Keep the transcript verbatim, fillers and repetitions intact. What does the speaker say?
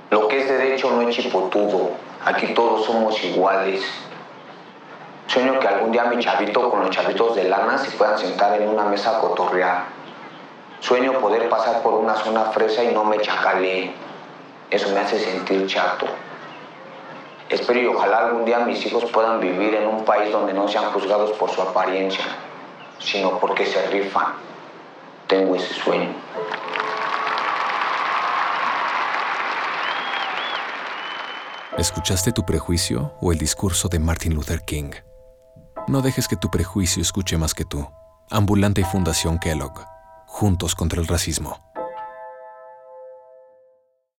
Lo que es derecho no es chipotudo. Aquí todos somos iguales. Sueño que algún día mi chavito con los chavitos de lana se puedan sentar en una mesa a cotorrear. Sueño poder pasar por una zona fresa y no me chacalee. Eso me hace sentir chato. Espero y ojalá algún día mis hijos puedan vivir en un país donde no sean juzgados por su apariencia, sino porque se rifan. Tengo ese sueño. ¿Escuchaste Tu Prejuicio o el discurso de Martin Luther King? No dejes que tu prejuicio escuche más que tú. Ambulante y Fundación Kellogg. Juntos contra el racismo.